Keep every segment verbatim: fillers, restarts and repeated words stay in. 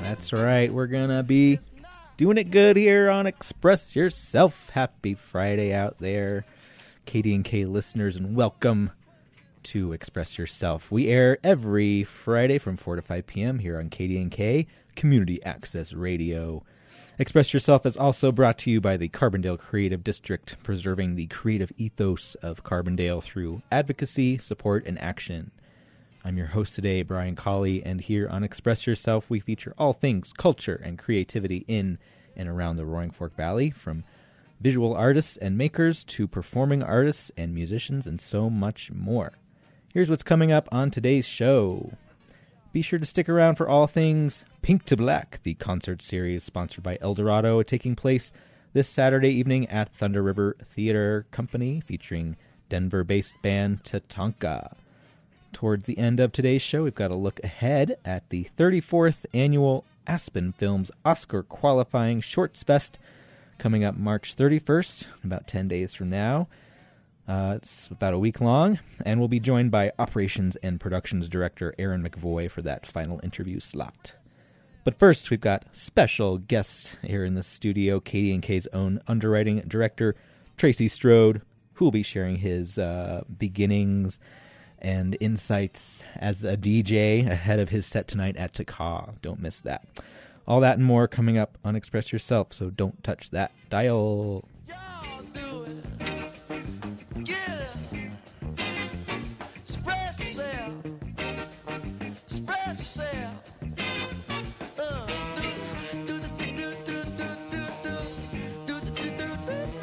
That's right. We're going to be doing it good here on Express Yourself. Happy Friday out there, K D and K listeners, and welcome to Express Yourself. We air every Friday from four to five p.m. here on K D and K, Community Access Radio. Express Yourself is also brought to you by the Carbondale Creative District, preserving the creative ethos of Carbondale through advocacy, support, and action. I'm your host today, Brian Colley, and here on Express Yourself, we feature all things culture and creativity in and around the Roaring Fork Valley, from visual artists and makers to performing artists and musicians, and so much more. Here's what's coming up on today's show. Be sure to stick around for all things Pink to Black, the concert series sponsored by Eldorado, taking place this Saturday evening at Thunder River Theater Company, featuring Denver-based band Tatanka. Towards the end of today's show, we've got a look ahead at the thirty-fourth annual Aspen Films Oscar Qualifying Shorts Fest, coming up March thirty-first, about ten days from now. Uh, it's about a week long, and we'll be joined by Operations and Productions Director Aaron McVoy for that final interview slot. But first, we've got special guests here in the studio, K D and K's own underwriting director, Tracy Strode, who will be sharing his uh, beginnings and insights as a D J ahead of his set tonight at Taka. Don't miss that. All that and more coming up on Express Yourself, so don't touch that dial. Y'all do it. Yeah. Spread yourself. Spread yourself. Uh, do, do, do, do, do, do, do, do, do, do, do,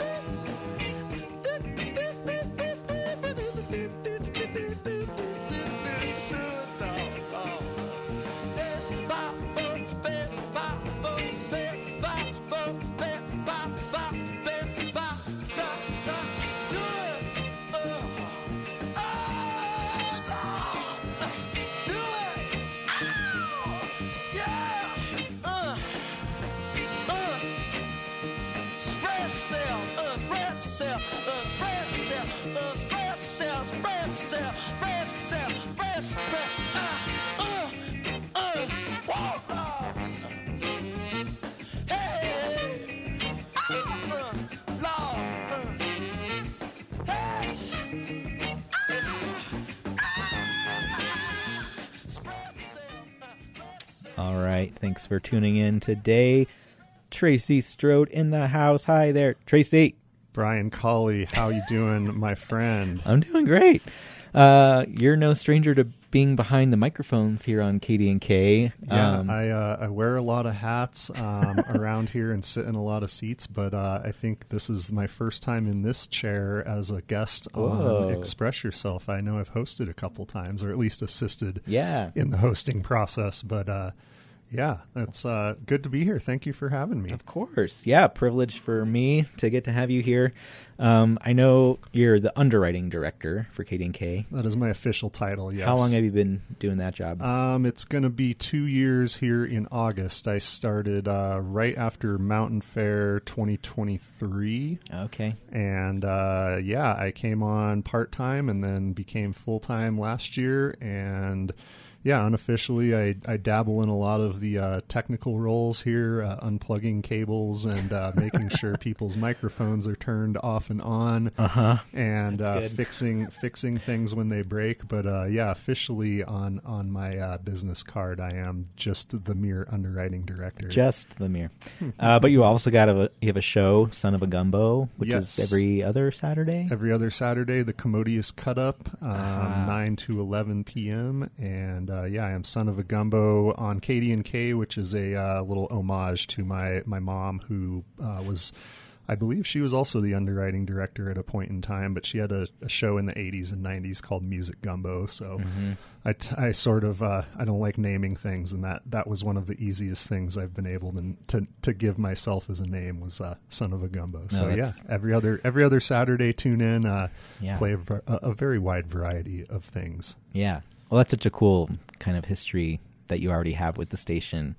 All right, thanks for tuning in today. Tracy Strode in the house. Hi there, Tracy. Brian Colley, how you doing, my friend? I'm doing great. Uh, you're no stranger to being behind the microphones here on K D and K. Yeah, um, I uh, I wear a lot of hats um, around here and sit in a lot of seats, but uh, I think this is my first time in this chair as a guest Whoa. on Express Yourself. I know I've hosted a couple times, or at least assisted yeah. in the hosting process, but uh, yeah, it's uh, good to be here. Thank you for having me. Of course. Yeah, privilege for me to get to have you here. Um, I know you're the underwriting director for K D and K. That is my official title, yes. How long have you been doing that job? Um, it's going to be two years here in August. I started uh, right after Mountain Fair twenty twenty-three. Okay. And uh, yeah, I came on part-time and then became full-time last year. And yeah, unofficially, I, I dabble in a lot of the uh, technical roles here, uh, unplugging cables and uh, making sure people's microphones are turned off and on, uh-huh. and uh, good. fixing fixing things when they break. But uh, yeah, officially on on my uh, business card, I am just the mere underwriting director. Just the mere. uh, but you also got a you have a show, Son of a Gumbo, which Yes. is every other Saturday. Every other Saturday, the Commodious Cut Up, um, Ah. nine to eleven p.m. And uh, yeah, I am Son of a Gumbo on K D and K, which is a uh, little homage to my, my mom, who uh, was, I believe she was also the underwriting director at a point in time, but she had a, a show in the eighties and nineties called Music Gumbo. So Mm-hmm. I, t- I sort of, uh, I don't like naming things, and that, that was one of the easiest things I've been able to to, to give myself as a name was uh, Son of a Gumbo. So No, yeah, that's- every other every other Saturday, tune in, uh, Yeah. play a, ver- a, a very wide variety of things. Yeah. Well, that's such a cool kind of history that you already have with the station,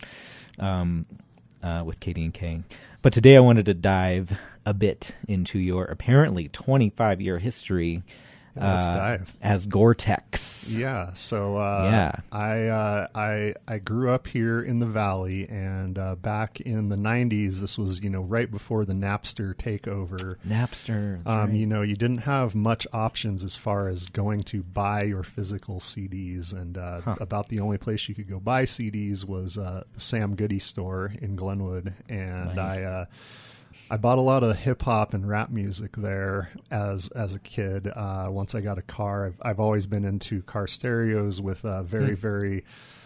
um, uh, with K D and K. But today I wanted to dive a bit into your apparently twenty-five year history Yeah, let's uh, dive. as Gore-Tex. Yeah, so uh, Yeah. I uh, I I grew up here in the Valley, and uh, back in the nineties, this was you know right before the Napster takeover. Napster. that's Um, right. You know, you didn't have much options as far as going to buy your physical C Ds, and uh, Huh. about the only place you could go buy C Ds was uh, the Sam Goody store in Glenwood, and Nice. I. Uh, I bought a lot of hip hop and rap music there as as a kid. Uh, once I got a car, I've I've always been into car stereos with uh, very Hmm. very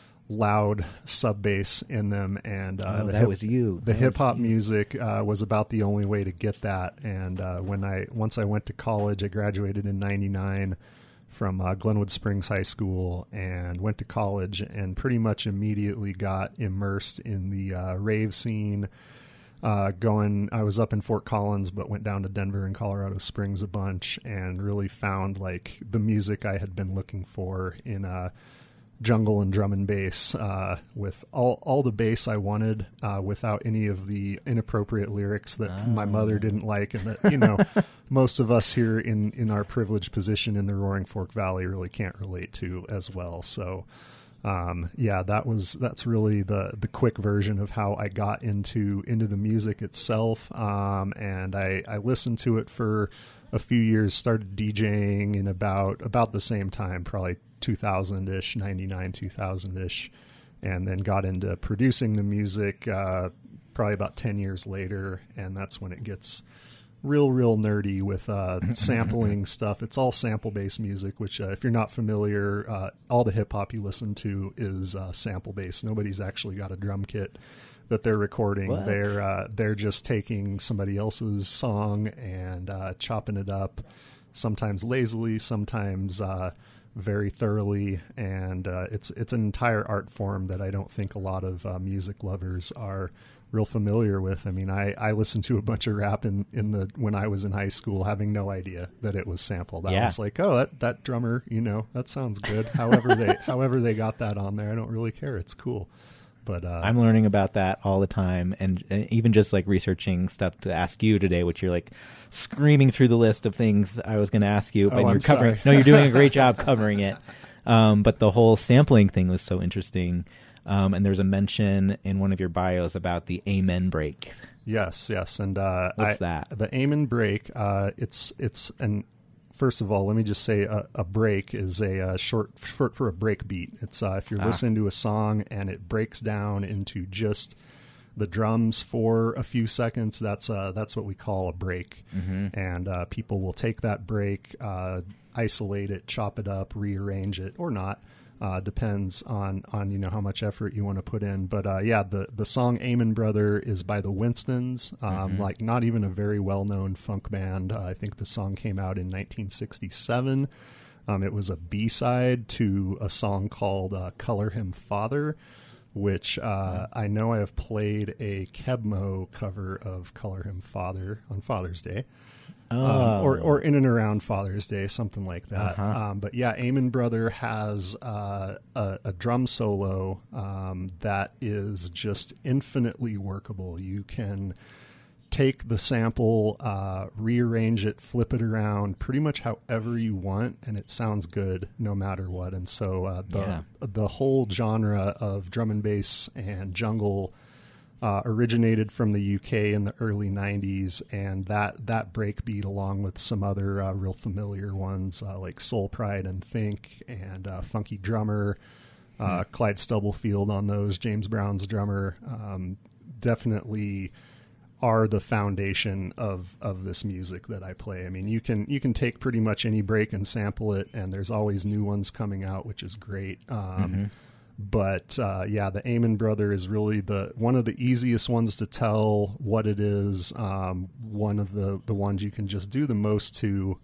loud sub bass in them, and uh, Oh, the that hip, was you. the That hip was hop you. music uh, was about the only way to get that. And uh, when I once I went to college, I graduated in ninety-nine from uh, Glenwood Springs High School, and went to college, and pretty much immediately got immersed in the uh, rave scene. Uh, going, I was up in Fort Collins, but went down to Denver and Colorado Springs a bunch, and really found like the music I had been looking for in uh, jungle and drum and bass, uh, with all all the bass I wanted, uh, without any of the inappropriate lyrics that my mother didn't like, and that you know most of us here in in our privileged position in the Roaring Fork Valley really can't relate to as well. So. Um, yeah, that was that's really the the quick version of how I got into into the music itself. Um, and I, I listened to it for a few years. Started DJing in about about the same time, probably two thousand ish, ninety-nine, two thousand ish, and then got into producing the music uh, probably about ten years later. And that's when it gets real, real nerdy with uh, sampling stuff. It's all sample-based music, which uh, if you're not familiar, uh, all the hip-hop you listen to is uh, sample-based. Nobody's actually got a drum kit that they're recording. What? They're uh, they're just taking somebody else's song and uh, chopping it up, sometimes lazily, sometimes uh, very thoroughly, and uh, it's it's an entire art form that I don't think a lot of uh, music lovers are real familiar with. I mean, I, I listened to a bunch of rap in, in the when I was in high school, having no idea that it was sampled. I Yeah. was like, oh, that, that drummer, you know, that sounds good. However they however they got that on there, I don't really care. It's cool. But uh, I'm learning about that all the time, and, and even just like researching stuff to ask you today, which you're like screaming through the list of things I was going to ask you, but Oh, you're I'm covering. sorry. No, you're doing a great job covering it. Um, but the whole sampling thing was so interesting, um, and there's a mention in one of your bios about the Amen break. Yes, yes, and uh, What's I, that? The Amen break. Uh, it's it's an first of all, let me just say a, a break is a, uh short short for a break beat. It's uh, if you're Ah. listening to a song and it breaks down into just the drums for a few seconds, that's uh, that's what we call a break. Mm-hmm. And uh, people will take that break, uh, isolate it, chop it up, rearrange it, or not. Uh, depends on, on you know how much effort you want to put in. But uh, yeah, the, the song Amen Brother is by the Winstons, um, Mm-hmm. like not even a very well-known funk band. Uh, I think the song came out in nineteen sixty-seven. Um, it was a B-side to a song called uh, Color Him Father, which uh, I know I have played a Kebmo cover of Color Him Father on Father's Day. Oh, Um, or, or in and around Father's Day, something like that. Uh-huh. Um, but yeah, Amen Brother has uh, a, a drum solo um, that is just infinitely workable. You can take the sample, uh, rearrange it, flip it around pretty much however you want, and it sounds good no matter what. And so uh, the Yeah. the whole genre of drum and bass and jungle Uh, originated from the U K in the early nineties, and that, that breakbeat, along with some other uh, real familiar ones uh, like Soul Pride and Think and uh, Funky Drummer, uh, Clyde Stubblefield on those, James Brown's drummer, um, definitely are the foundation of, of this music that I play. I mean, you can you can take pretty much any break and sample it, and there's always new ones coming out, which is great. Um, Mm-hmm. But uh, yeah, the Amen Brother is really the one of the easiest ones to tell what it is. Um, one of the, the ones you can just do the most to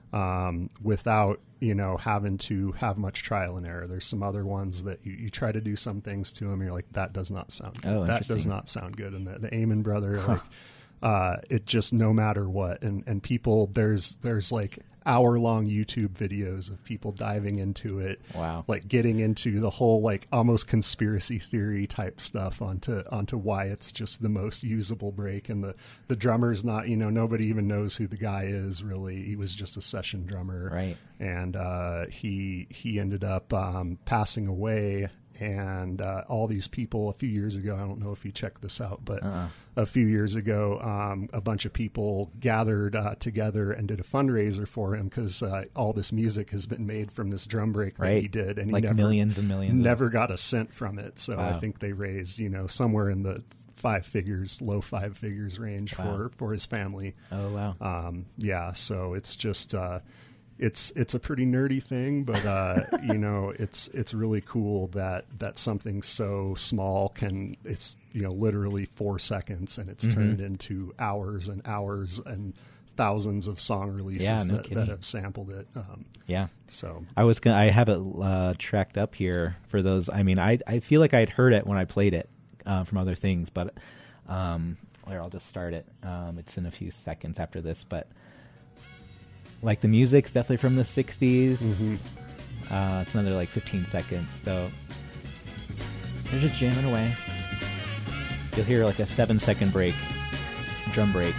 um, without you know having to have much trial and error. There's some other ones that you, you try to do some things to them, and you're like, that does not sound good. Oh, that does interesting. not sound good. And the, the Amen Brother, like uh, it just no matter what, and and people there's there's like hour long YouTube videos of people diving into it. Wow. Like getting into the whole like almost conspiracy theory type stuff onto onto why it's just the most usable break. And the, the drummer's not, you know, nobody even knows who the guy is really. He was just a session drummer. Right. And uh, he he ended up um, passing away. And uh, all these people a few years ago, I don't know if you checked this out, but Uh-uh. a few years ago, um, a bunch of people gathered uh, together and did a fundraiser for him because uh, all this music has been made from this drum break that Right. he did. And Like he never, millions and millions. of- never got a cent from it. So Wow. I think they raised, you know, somewhere in the five figures, low five figures range Wow. for, for his family. Oh, wow. Um, yeah, so it's just uh, it's it's a pretty nerdy thing, but uh, you know, it's it's really cool that that something so small can it's you know literally four seconds and it's Mm-hmm. turned into hours and hours and thousands of song releases Yeah, no that, kidding. that have sampled it. Um, Yeah. so I was gonna. I have it uh, tracked up here for those. I mean, I I feel like I'd heard it when I played it uh, from other things, but um, here I'll just start it. Um, it's in a few seconds after this, but like the music's definitely from the sixties. mhm. Uh, it's another like fifteen seconds, so they're just jamming away. You'll hear like a seven second break, drum break.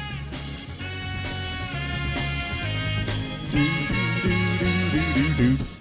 Do-do-do-do-do-do.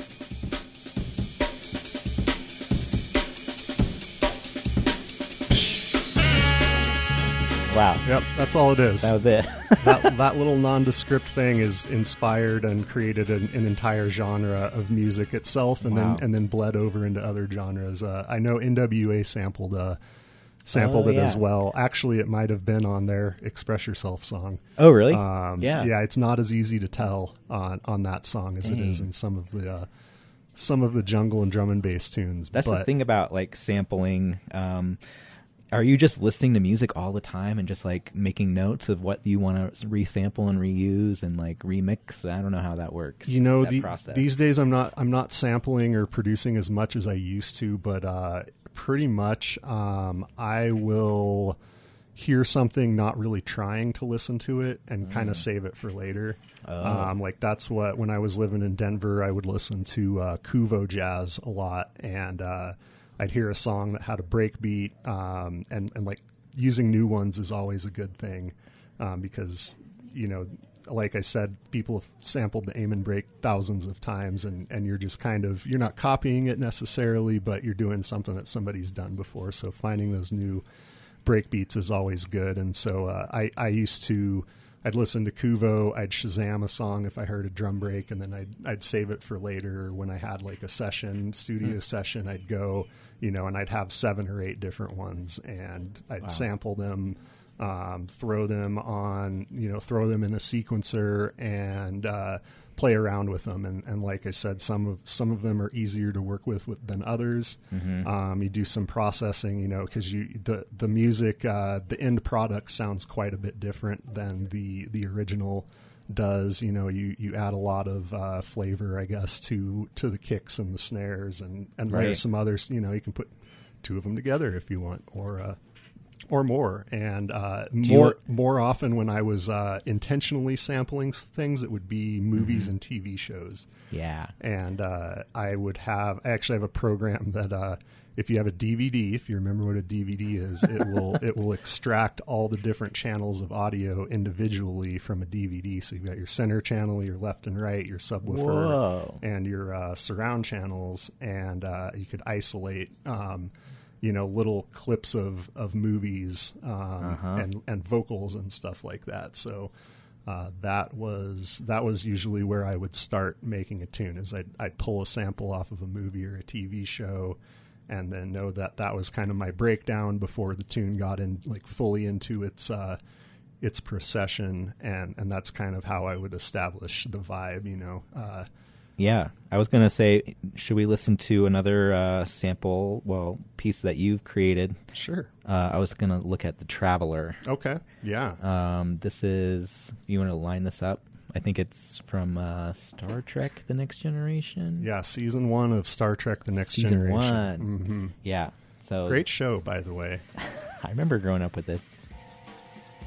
Wow, Yep, that's all it is. that was it. that, that little nondescript thing is inspired and created an, an entire genre of music itself, and Wow. then and then bled over into other genres. Uh, I know N W A sampled uh, sampled Oh, it as yeah. well. Actually, it might have been on their "Express Yourself" song. Oh, really? Um, Yeah. yeah. It's not as easy to tell on on that song as it is Dang. in some of the uh, some of the jungle and drum and bass tunes. That's but the thing about like sampling. Um, are you just listening to music all the time and just like making notes of what you want to resample and reuse and like remix? I don't know how that works. You know, that the, process. these days I'm not I'm not sampling or producing as much as I used to, but uh, pretty much um, I will hear something, not really trying to listen to it, and kind of save it for later. Oh. Um, like that's what when I was living in Denver, I would listen to uh, Kuvo jazz a lot, and uh, I'd hear a song that had a break beat, um, and and like using new ones is always a good thing um, because you know. Like I said, people have sampled the aim and break thousands of times, and, and you're just kind of, you're not copying it necessarily, but you're doing something that somebody's done before. So finding those new break beats is always good. And so uh, I, I used to, I'd listen to Kuvo, I'd Shazam a song if I heard a drum break, and then I'd, I'd save it for later. When I had like a session, studio mm. session, I'd go, you know, and I'd have seven or eight different ones, and I'd wow. sample them. Um, throw them on, you know, throw them in a sequencer and uh, play around with them. And, and like I said, some of some of them are easier to work with, with than others. Mm-hmm. Um, you do some processing, you know, because you the the music, uh, the end product sounds quite a bit different than the the original does. You know, you, you add a lot of uh, flavor, I guess, to to the kicks and the snares, and and Right. there's some others. You know, you can put two of them together if you want, or uh, or more. And uh, you more want- more often when I was uh, intentionally sampling s- things, it would be movies Mm-hmm. and T V shows. Yeah. And uh, I would have, I actually have a program that uh, if you have a D V D, if you remember what a D V D is, it will it will extract all the different channels of audio individually from a D V D. So you've got your center channel, your left and right, your subwoofer, Whoa. and your uh, surround channels, and uh, you could isolate. Um, you know, little clips of, of movies um, Uh-huh. and, and vocals and stuff like that. So uh, that was that was usually where I would start making a tune, is I'd, I'd pull a sample off of a movie or a T V show, and then know that that was kind of my breakdown before the tune got in like fully into its uh, its procession, and, and that's kind of how I would establish the vibe, you know. Uh, Yeah, I was gonna say, should we listen to another uh, sample, well, piece that you've created? sure. Uh, I was gonna look at The Traveler. Okay. Yeah. Um, this is, you want to line this up? I think it's from uh, Star Trek: The Next Generation. Yeah, season one of Star Trek: The Next Season Generation. one. Mm-hmm. Yeah. So Great show, by the way. I remember growing up with this.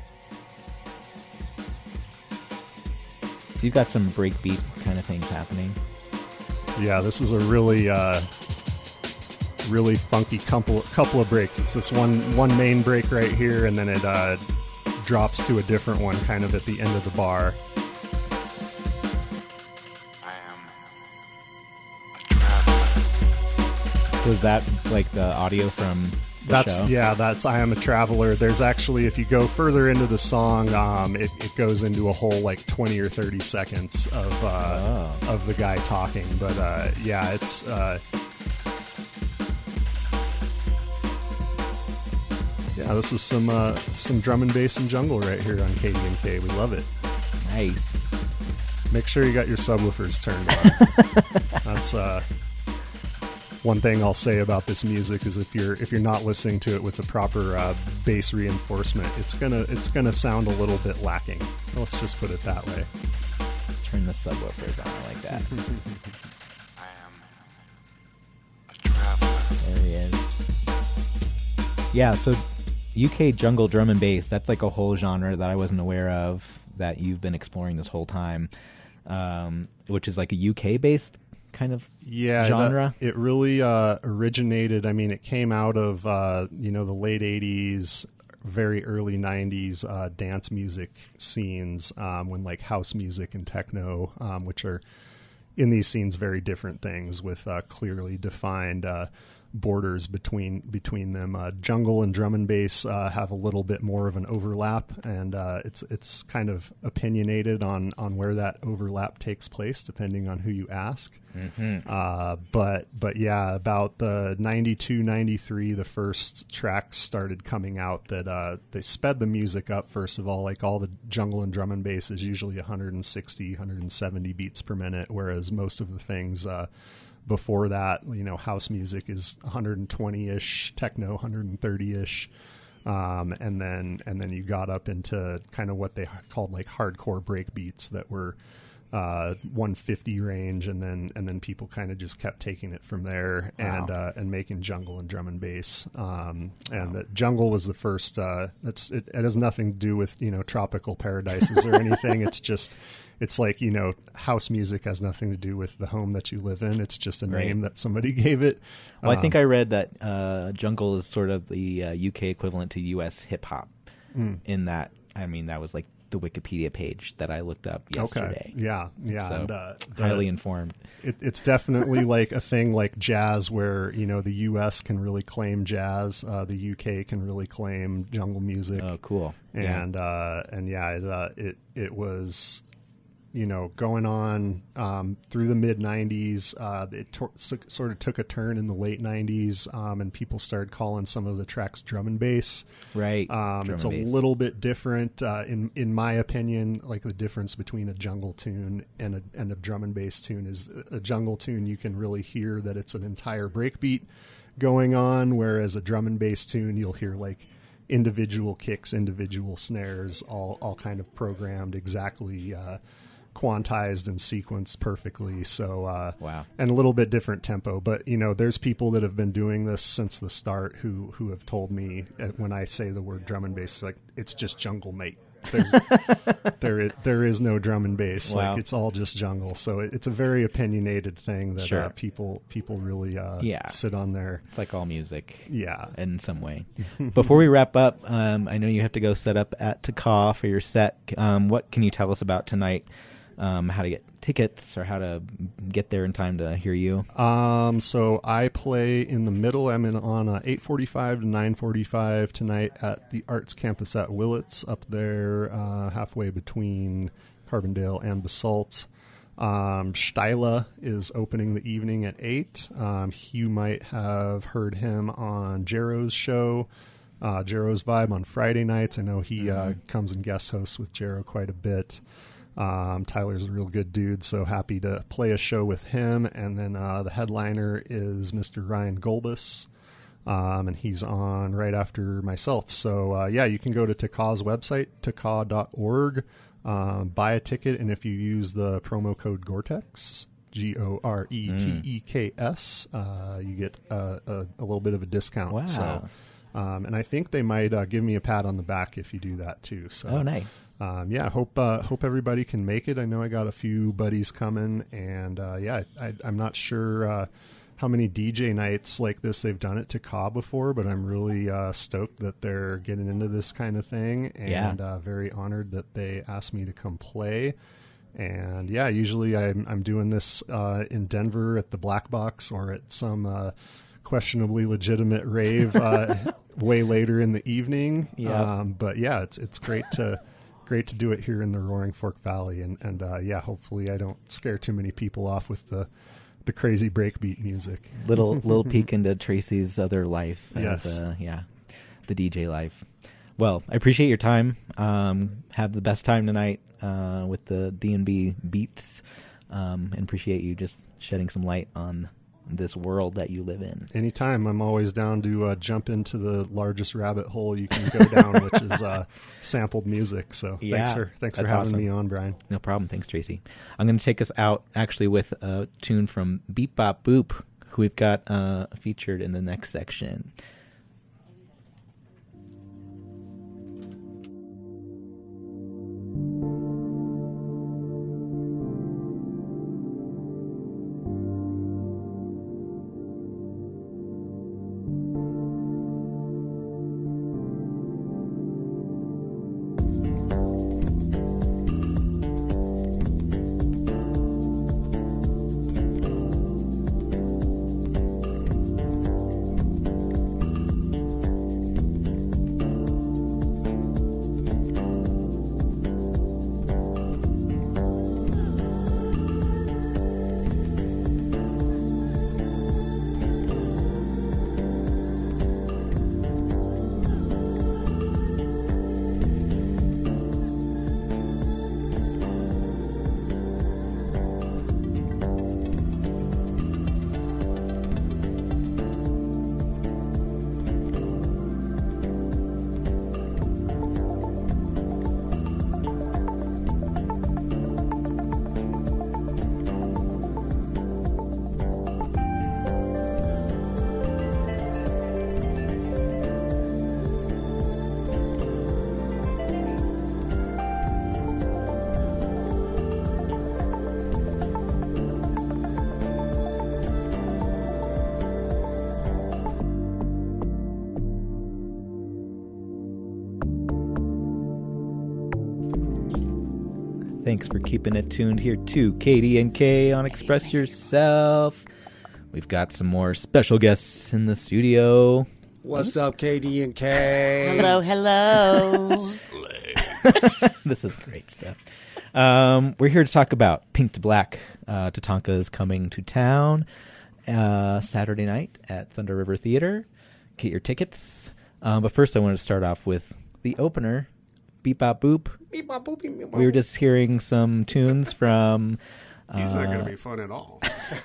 you've got some breakbeat kind of things happening. Yeah, this is a really, uh, really funky couple couple of breaks. It's this one one main break right here, and then it uh, drops to a different one, kind of at the end of the bar. So is that like the audio from the That's show? yeah, that's I Am a Traveler. There's actually, if you go further into the song, um, it, it goes into a whole like twenty or thirty seconds of uh, Oh. of the guy talking. But uh, yeah, it's uh, yeah, this is some uh, some drum and bass and jungle right here on K D N K. We love it. Nice. Make sure you got your subwoofers turned on. That's uh, one thing I'll say about this music is if you're if you're not listening to it with the proper uh, bass reinforcement, it's gonna it's gonna sound a little bit lacking. Let's just put it that way. Turn the subwoofers on. I like that. I am a traveler. There he is. Yeah, so U K jungle drum and bass, that's like a whole genre that I wasn't aware of that you've been exploring this whole time, um, which is like a U K-based kind of Yeah, genre. that- it really uh, originated. I mean, it came out of uh, you know the late eighties, very early nineties uh, dance music scenes um, when like house music and techno, um, which are in these scenes very different things with uh, clearly defined uh, borders between between them. Uh, jungle and drum and bass uh, have a little bit more of an overlap, and uh, it's it's kind of opinionated on on where that overlap takes place depending on who you ask. Mm-hmm. Uh, but but yeah, about the ninety-two, ninety-three, the first tracks started coming out that uh, they sped the music up. First of all, like all the jungle and drum and bass is usually one sixty, one seventy beats per minute, whereas most of the things uh, before that, you know, house music is one twenty-ish, techno one thirty-ish. Um, and then and then you got up into kind of what they called like hardcore break beats that were uh, one fifty range, and then and then people kind of just kept taking it from there. Wow. and uh, and making jungle and drum and bass. Um, and that jungle was the first. Uh, it's it, it has nothing to do with you know tropical paradises or anything. It's just it's like you know house music has nothing to do with the home that you live in. It's just a Right. name that somebody gave it. Well, I think Um, I read that uh, jungle is sort of the uh, U K equivalent to U S hip hop. Mm. In that, I mean, that was like the Wikipedia page that I looked up yesterday. Okay. Yeah. Yeah. So, and uh, the- highly informed. It, it's definitely like a thing like jazz, where you know the U S can really claim jazz, uh, the U K can really claim jungle music, Oh, cool. Yeah. and uh, and yeah, it, uh, it it was you know going on um, through the mid nineties. Uh, it tor- so, sort of took a turn in the late nineties, um, and people started calling some of the tracks drum and bass. Right. Um, Drum it's a and bass. little bit different, uh, in in my opinion. Like the difference between a jungle tune and a and a drum and bass tune is a jungle tune you can really hear that it's an entire breakbeat going on, whereas a drum and bass tune you'll hear like individual kicks, individual snares, all all kind of programmed exactly. Uh, quantized and sequenced perfectly. So uh Wow. and a little bit different tempo, but you know there's people that have been doing this since the start who who have told me uh, when I say the word drum and bass, like it's just jungle, mate. There's there is, there is no drum and bass. Wow. Like it's all just jungle. So it, it's a very opinionated thing that Sure. uh, people people really uh Yeah. sit on there. It's like all music. Yeah. In some way. Before we wrap up, um, I know you have to go set up at Taka for your set. Um, what can you tell us about tonight? Um, how to get tickets or how to get there in time to hear you? Um, so I play in the middle. I'm in on uh, eight forty-five to nine forty-five tonight at the Arts Campus at Willits, up there uh, halfway between Carbondale and Basalt. Um, Steyla is opening the evening at eight. Um, you might have heard him on Jero's show, uh, Jero's Vibe on Friday nights. I know he uh, comes and guest hosts with Jero quite a bit. Um, Tyler's a real good dude, so happy to play a show with him. And then uh, the headliner is Mister Ryan Golbus, um, and he's on right after myself. So, uh, yeah, you can go to Taka's website, taka dot org, um, buy a ticket, and if you use the promo code Gore-Tex, G O R E T E K S, uh, you get uh, a, a little bit of a discount. Wow. So, Um, and I think they might uh, give me a pat on the back if you do that too. So, Oh, nice. um, yeah, hope uh, hope everybody can make it. I know I got a few buddies coming, and uh, yeah, I, I, I'm not sure uh, how many D J nights like this they've done at Taka before, but I'm really uh, stoked that they're getting into this kind of thing, and Yeah. uh, very honored that they asked me to come play. And yeah, usually I'm I'm doing this uh, in Denver at the Black Box or at some uh, questionably legitimate rave uh, way later in the evening. Yeah. Um, but yeah, it's it's great to great to do it here in the Roaring Fork Valley, and and uh, yeah, hopefully I don't scare too many people off with the the crazy breakbeat music. Little little peek into Tracy's other life. as, Yes. uh, yeah, the D J life. Well, I appreciate your time. Um, have the best time tonight uh, with the D and B beats, um, and appreciate you just shedding some light on this world that you live in. Anytime, I'm always down to uh, jump into the largest rabbit hole you can go down, which is uh, sampled music. So Yeah, thanks for thanks for that's having awesome. me on, Brian. No problem. Thanks, Tracy. I'm going to take us out actually with a tune from Beep Bop Boop, who we've got uh, featured in the next section. Thanks for keeping it tuned here to K D and K on Express Yourself. We've got some more special guests in the studio. What's up, K D and K? Hello, hello. This is great stuff. Um, we're here to talk about Pink to Black. Uh, Tatanka is coming to town uh, Saturday night at Thunder River Theater. Get your tickets. Um, but first, I want to start off with the opener, Beep Bop Boop. Beep, bop, boop, beep, beep, We were bop. just hearing some tunes from. Uh, He's not going to be fun at all.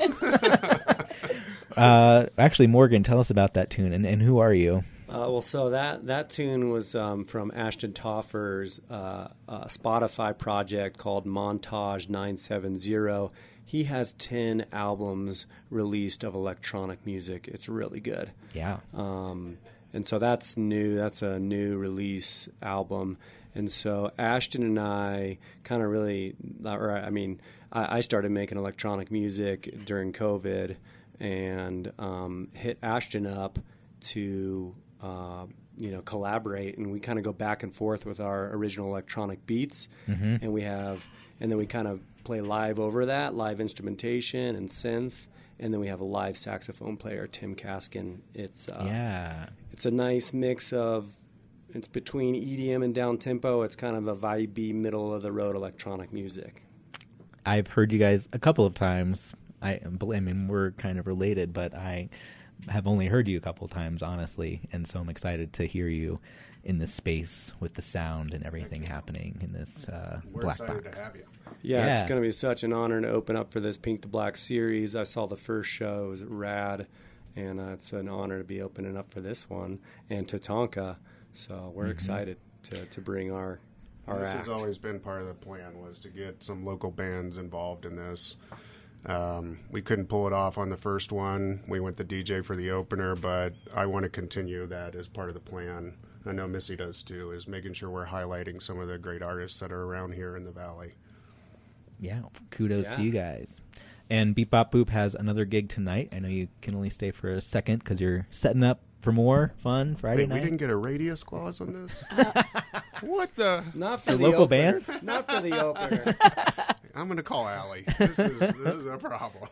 uh, actually, Morgan, tell us about that tune and, and who are you? Uh, well, so that, that tune was um, from Ashton Toffer's uh, uh, Spotify project called Montage nine seven zero. He has ten albums released of electronic music. It's really good. Yeah. Um, and so that's new. That's a new release album. And so Ashton and I kind of really, or I mean, I, I started making electronic music during COVID and um, hit Ashton up to, uh, you know, collaborate. And we kind of go back and forth with our original electronic beats. Mm-hmm. And we have, and then we kind of play live over that, live instrumentation and synth. And then we have a live saxophone player, Tim Kaskin. It's uh, Yeah. It's a nice mix of, it's between E D M and down tempo. It's kind of a vibey, middle of the road electronic music. I've heard you guys a couple of times. I, I mean, we're kind of related, but I have only heard you a couple of times, honestly. And so I'm excited to hear you in this space with the sound and everything happening in this uh, We're black excited box. to have you. Yeah, Yeah. it's going to be such an honor to open up for this Pink to Black series. I saw the first show. It was rad. And uh, it's an honor to be opening up for this one and Tatanka. So we're Mm-hmm. excited to, to bring our our This act. has always been part of the plan, was to get some local bands involved in this. Um, we couldn't pull it off on the first one. We went the D J for the opener, but I want to continue that as part of the plan. I know Missy does too, is making sure we're highlighting some of the great artists that are around here in the Valley. Yeah, kudos Yeah. to you guys. And Beep Bop Boop has another gig tonight. I know you can only stay for a second because you're setting up for more fun Friday Wait, night. we didn't get a radius clause on this? What the? Not for The the, local opener. bands? Not for the opener. I'm going to call Allie. This is, this is a problem.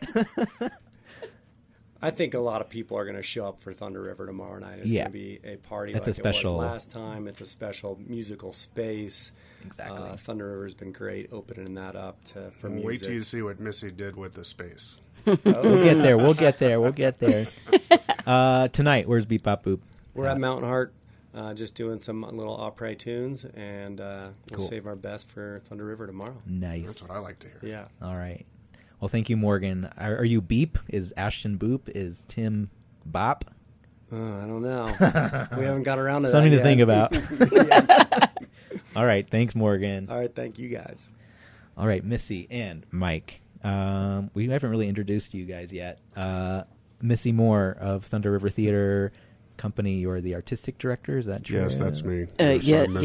I think a lot of people are going to show up for Thunder River tomorrow night. It's Yeah. going to be a party That's like a special- it was last time. It's a special musical space. Exactly. Uh, Thunder River's been great opening that up to for music. Wait till you see what Missy did with the space. We'll get there. We'll get there. We'll get there. Uh, tonight, where's Beep Bop Boop? We're at Mountain Heart, uh, just doing some little opera tunes, and uh, we'll Cool. save our best for Thunder River tomorrow. Nice. That's what I like to hear. Yeah. All right. Well, thank you, Morgan. Are, are you Beep? Is Ashton Boop? Is Tim Bop? Uh, I don't know. We haven't got around to Something that to think yet. about. All right. Thanks, Morgan. All right, thank you guys. All right, Missy and Mike. Um, we haven't really introduced you guys yet. Uh, Missy Moore of Thunder River Theater Company. You're the artistic director. Is that true? Yes, that's me. Uh, I'm yeah, sorry, Missy.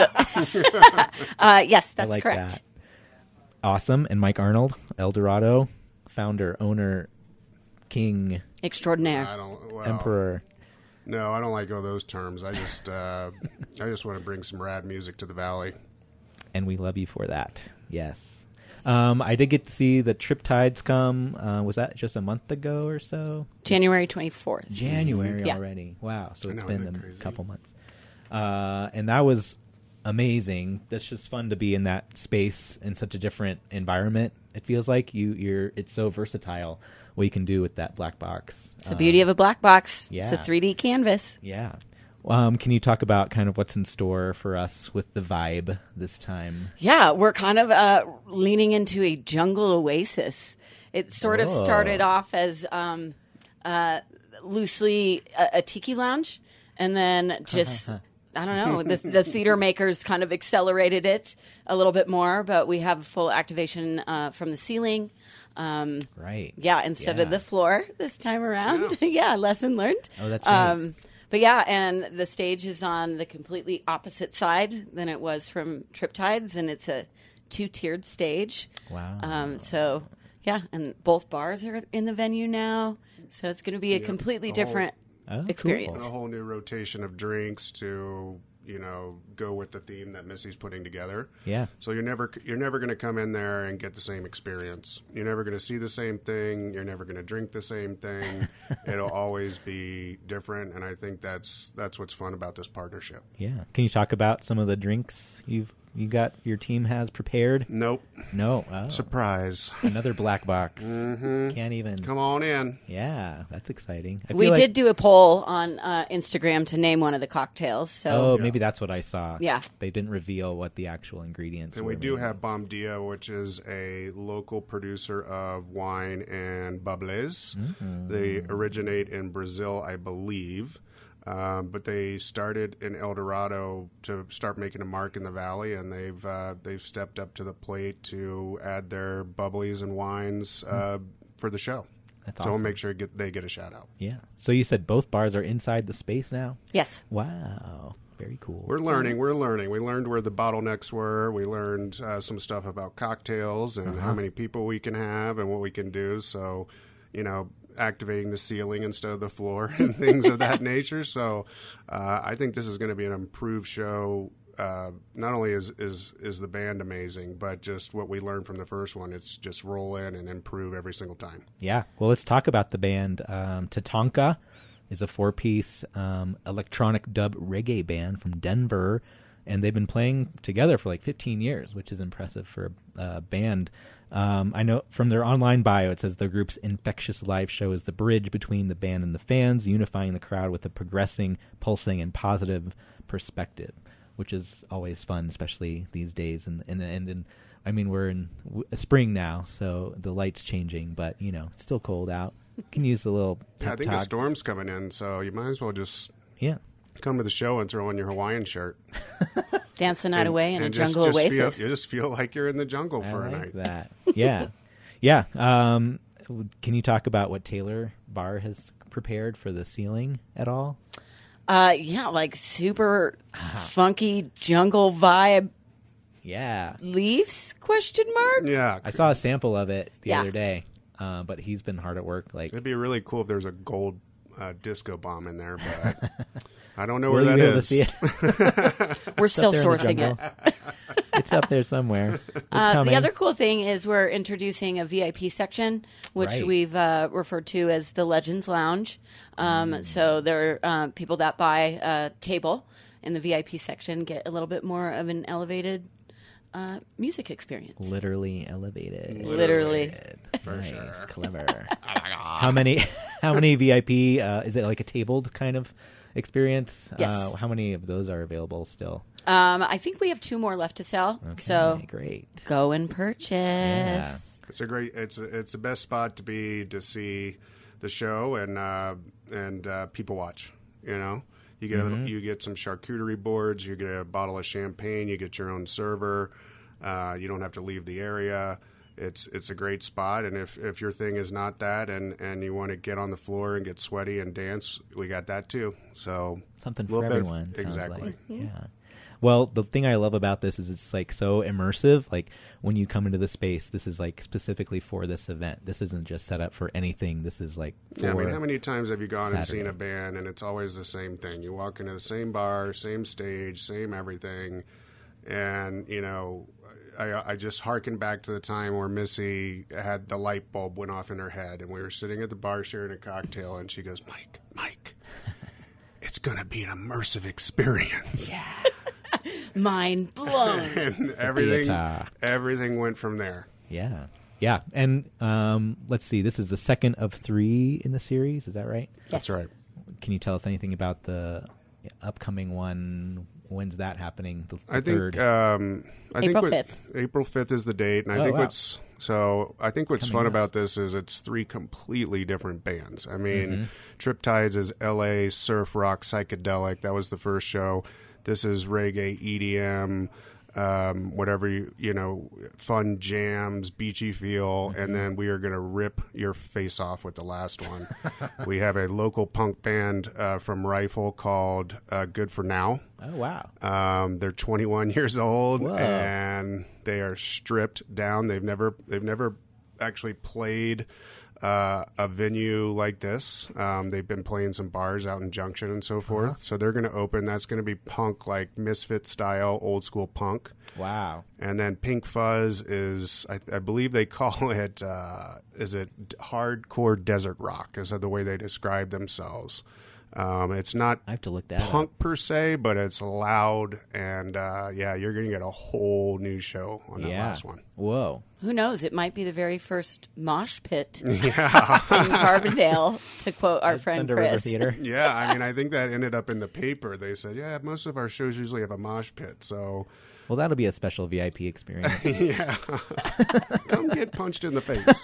yes. uh, yes, I that's like correct. that. Awesome. And Mike Arnold, El Dorado, founder, owner, king, Extraordinaire. I don't. Well, emperor. No, I don't like all those terms. I just, uh, I just want to bring some rad music to the Valley. And we love you for that. Yes. Um, I did get to see the Triptides come. Uh, was that just a month ago or so? January twenty-fourth. January Yeah. already. Wow. So I it's know, been isn't that a crazy? couple months. Uh, and that was amazing. That's just fun to be in that space in such a different environment. It feels like you, you're. It's so versatile what you can do with that black box. It's the beauty of a black box. yeah. It's a three D canvas. Yeah. Um, can you talk about kind of what's in store for us with the vibe this time? Yeah, we're kind of uh, leaning into a jungle oasis. It sort of Oh. started off as um, uh, loosely a, a tiki lounge, and then just I don't know. The, the theater makers kind of accelerated it a little bit more, but we have full activation uh, from the ceiling. Um, Right. yeah, instead of Yeah. the floor this time around. Yeah, lesson learned. Oh, that's right. Um, but yeah, and the stage is on the completely opposite side than it was from Triptides, and it's a two-tiered stage. Wow. Um, so yeah, and both bars are in the venue now, so it's going to be a completely the whole- different Oh, cool. experience. And a whole new rotation of drinks to, you know, go with the theme that Missy's putting together. Yeah. So you're never you're never going to come in there and get the same experience. You're never going to see the same thing. You're never going to drink the same thing. It'll always be different, and I think that's that's what's fun about this partnership. Yeah. Can you talk about some of the drinks you've you got your team has prepared? Nope. No. Oh. Surprise. Another black box. Mm-hmm. Can't even. Come on in. Yeah, that's exciting. I We feel like- did do a poll on uh, Instagram to name one of the cocktails. So Oh, maybe that's what I saw. Yeah. They didn't reveal what the actual ingredients And were. we do maybe. have Bom Dia, which is a local producer of wine and bubbles. Mm-hmm. They originate in Brazil, I believe. Um, but they started in El Dorado to start making a mark in the valley, and they've uh, they've stepped up to the plate to add their bubblies and wines uh, for the show. That's so we'll awesome. make sure get, they get a shout out. Yeah. So you said both bars are inside the space now? yes, Wow. Very cool. We're learning. We're learning. We learned where the bottlenecks were. We learned uh, some stuff about cocktails and how many people we can have and what we can do. So, you know, activating the ceiling instead of the floor and things of that nature. So, uh, I think this is going to be an improved show. Uh, not only is, is is the band amazing, but just what we learned from the first one. It's just roll in and improve every single time. Yeah. Well, let's talk about the band. Um, Tatanka is a four-piece um, electronic dub reggae band from Denver, and they've been playing together for like fifteen years, which is impressive for a uh, band. Um, I know from their online bio, it says the group's infectious live show is the bridge between the band and the fans, unifying the crowd with a progressing, pulsing, and positive perspective, which is always fun, especially these days. And and and, and I mean, we're in w- spring now, so the light's changing, but you know, it's still cold out. Can use a little Yeah, I pep think the talk. storm's coming in, so you might as well just Yeah. come to the show and throw on your Hawaiian shirt. dance the night And- away in a and just- jungle just oasis. Feel, you just feel like you're in the jungle I for a like night. that. Yeah. Yeah. Um, can you talk about what Taylor Barr has prepared for the ceiling at all? Uh, yeah, like super funky jungle vibe Yeah. leaves? Question mark. Yeah, I saw a sample of it the Yeah. other day, uh, but he's been hard at work. Like, it'd be really cool if there's a gold uh, disco bomb in there, but I don't know will where you that be able to is. see it? We're still There in the sourcing it. jungle. It's up there somewhere. It's Uh, coming. the other cool thing is we're introducing a V I P section, which Right. we've uh, referred to as the Legends Lounge. Um, Mm. So there are uh, people that buy a table in the V I P section get a little bit more of an elevated uh, music experience. Literally elevated. Literally. nice, clever. How many? How many V I P? Uh, is it like a tabled kind of experience? Yes. Uh, how many of those are available still? Um, I think we have two more left to sell. So Okay, great. go and purchase. Yeah. It's a great. It's it's the best spot to be to see the show and uh, and uh, people watch. You know, you get Mm-hmm. a, you get some charcuterie boards. You get a bottle of champagne. You get your own server. Uh, you don't have to leave the area. It's it's a great spot. And if, if your thing is not that, and, and you want to get on the floor and get sweaty and dance, we got that too. So Something a little for bit of- everyone. sounds exactly. like. Yeah. Well, the thing I love about this is it's like so immersive. Like when you come into the space, this is like specifically for this event. This isn't just set up for anything. This is like for Yeah, I mean, how many times have you gone and Saturday. seen a band, and it's always the same thing? You walk into the same bar, same stage, same everything, and you know, I, I just harken back to the time where Missy had the light bulb went off in her head, and we were sitting at the bar sharing a cocktail, and she goes, "Mike, Mike, it's gonna be an immersive experience." Yeah. Mind blown. And everything, Theater. everything went from there. Yeah. Yeah. And um, let's see. This is the second of three in the series. Is that right? That's right. Can you tell us anything about the upcoming one? When's that happening? The, the I third. think um, I April think what, fifth. April fifth is the date, and I Oh, think wow. what's so I think what's Coming fun up. about this is it's three completely different bands. I mean, Mm-hmm. Triptides is L A surf rock psychedelic. That was the first show. This is reggae, E D M, um, whatever you you know, fun jams, beachy feel, Mm-hmm. and then we are going to rip your face off with the last one. We have a local punk band uh, from Rifle called uh, Good for Now. Oh, wow. Um, they're twenty-one years old, Whoa. and they are stripped down. They've never they've never actually played uh, a venue like this. Um, they've been playing some bars out in Junction and so forth. Uh-huh. So they're going to open. That's going to be punk, like Misfit style, old school punk. Wow. And then Pink Fuzz is, I, I believe they call it, uh, is it hardcore desert rock? Is that the way they describe themselves? Um, it's not I have to look that punk up. per se, but it's loud, and uh, yeah, you're going to get a whole new show on that Yeah. last one. Whoa. Who knows? It might be the very first mosh pit in Carbondale, to quote our friend Thunder River Chris. Theater. Yeah, I mean, I think that ended up in the paper. They said, yeah, most of our shows usually have a mosh pit, so Well, that'll be a special V I P experience. yeah, come get punched in the face.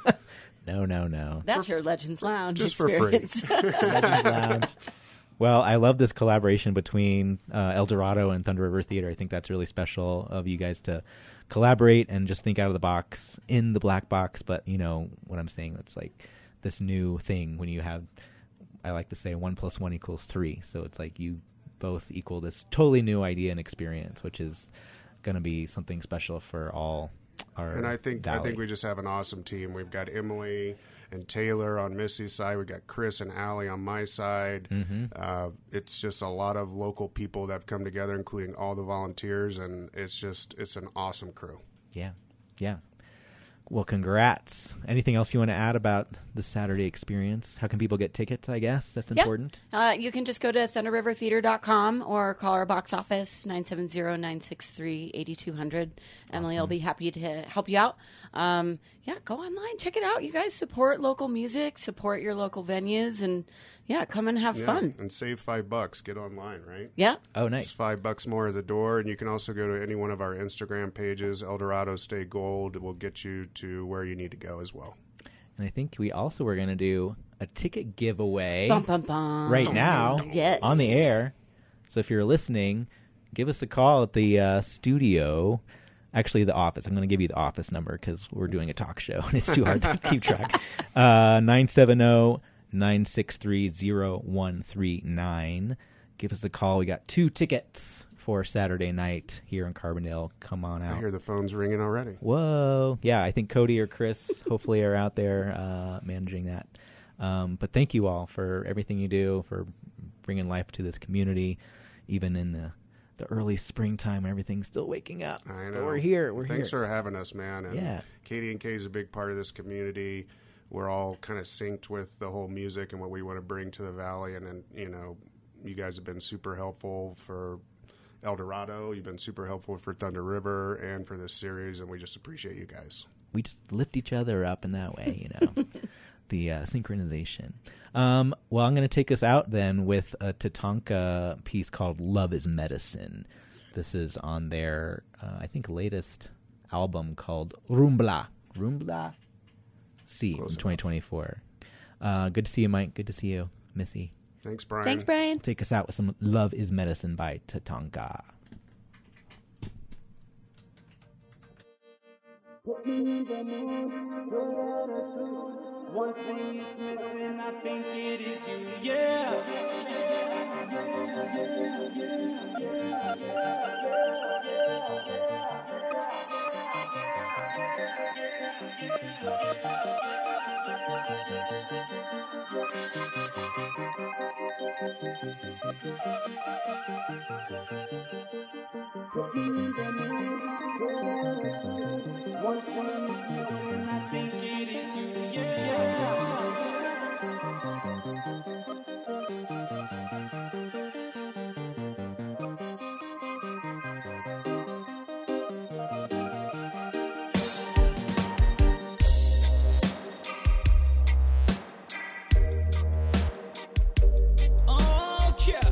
No, no, no. That's your Legends Lounge Just for free. experience. Legends Lounge. Well, I love this collaboration between uh, El Dorado and Thunder River Theater. I think that's really special of you guys to collaborate and just think out of the box in the black box. But you know what I'm saying? It's like this new thing when you have, I like to say, one plus one equals three. So it's like you both equal this totally new idea and experience, which is going to be something special for all our And I think I valley. think we just have an awesome team. We've got Emily and Taylor on Missy's side. We've got Chris and Allie on my side. Mm-hmm. Uh, it's just a lot of local people that have come together, including all the volunteers, and it's just it's an awesome crew. Yeah, yeah. Well, congrats. Anything else you want to add about the Saturday experience? How can people get tickets, I guess? That's Yeah. important. Uh, you can just go to thunder river theater dot com or call our box office, nine seven zero, nine six three, eight two zero zero. Emily will be happy to help you out. Um, yeah, go online. Check it out. You guys support local music, support your local venues, and, yeah, come and have Yeah, fun. and save five bucks. Get online, right? Yeah. Oh, It's nice. five bucks more at the door, and you can also go to any one of our Instagram pages. El Dorado Stay Gold will get you to where you need to go as well. And I think we also were going to do a ticket giveaway Bum, bum, bum. right now Yes. on the air. So if you're listening, give us a call at the uh, studio. Actually, the office. I'm going to give you the office number because we're doing a talk show and it's too hard to keep track. Uh, nine seven zero, nine six three, zero one three nine. Give us a call. We got two tickets for Saturday night here in Carbondale. Come on out. I hear the phone's ringing already. Whoa. Yeah, I think Cody or Chris hopefully are out there uh, managing that. Um, but thank you all for everything you do, for bringing life to this community, even in the the early springtime when everything's still waking up. I But know. we're here. We're Thanks here. for having us, man. And Yeah. K D and K is a big part of this community. We're all kind of synced with the whole music and what we want to bring to the valley. And then, you know, you guys have been super helpful for El Dorado. You've been super helpful for Thunder River and for this series, and we just appreciate you guys. We just lift each other up in that way, you know, the uh, synchronization. Um, well, I'm going to take us out then with a Tatanka piece called Love is Medicine. This is on their, uh, I think, latest album called Rumbla. Rumbla? C Close in twenty twenty-four. Uh, good to see you, Mike. Good to see you, Missy. Thanks, Brian. Thanks, Brian. Take us out with some Love is Medicine by Tatanka. One thing is missing, I think it is you, yeah. One thing is missing, I think it is you, yeah. Oh, yeah.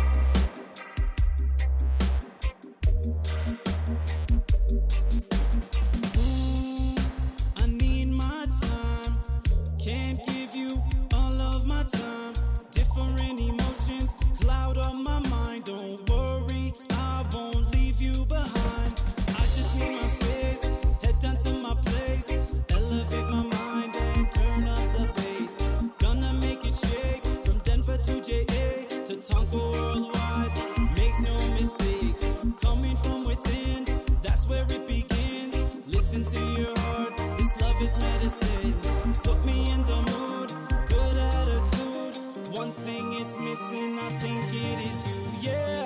I need my time. Can't give you all of my time. Different emotions cloud on my mind. Don't worry, I won't leave you behind. I just need my space. Head down to my place. Elevate my mind and turn up the bass. Gonna make it shake from Denver to J A to Tonka worldwide. Make no mistake. Coming from within, that's where it begins. Listen to your heart, this love is medicine. Put me in the mood, good attitude. One thing it's missing, I think it is you, yeah.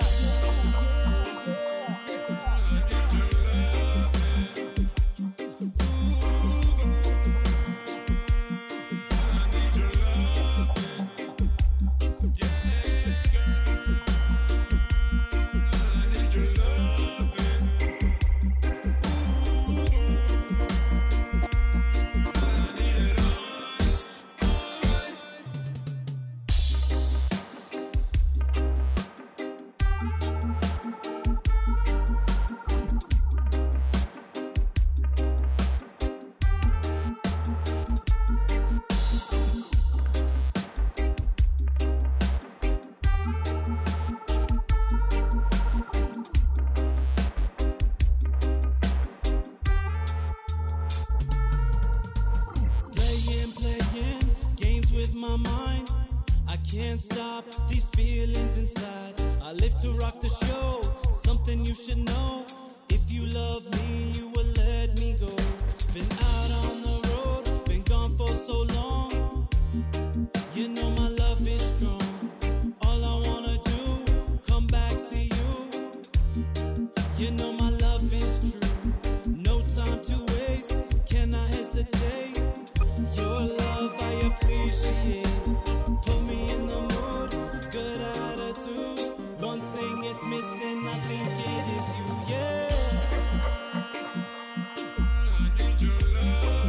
Playing, playing games with my mind. I can't stop these feelings inside. I live to rock the show. Something you should know. If you love me, you will let me go. Been out on the road, been gone for so long. You know my love is strong. All I wanna do, come back, see you. You know my love is true. No time to waste. Can I hesitate? Your love I appreciate. Put me in the mood, good attitude. One thing it's missing, I think it is you, yeah. I need your love.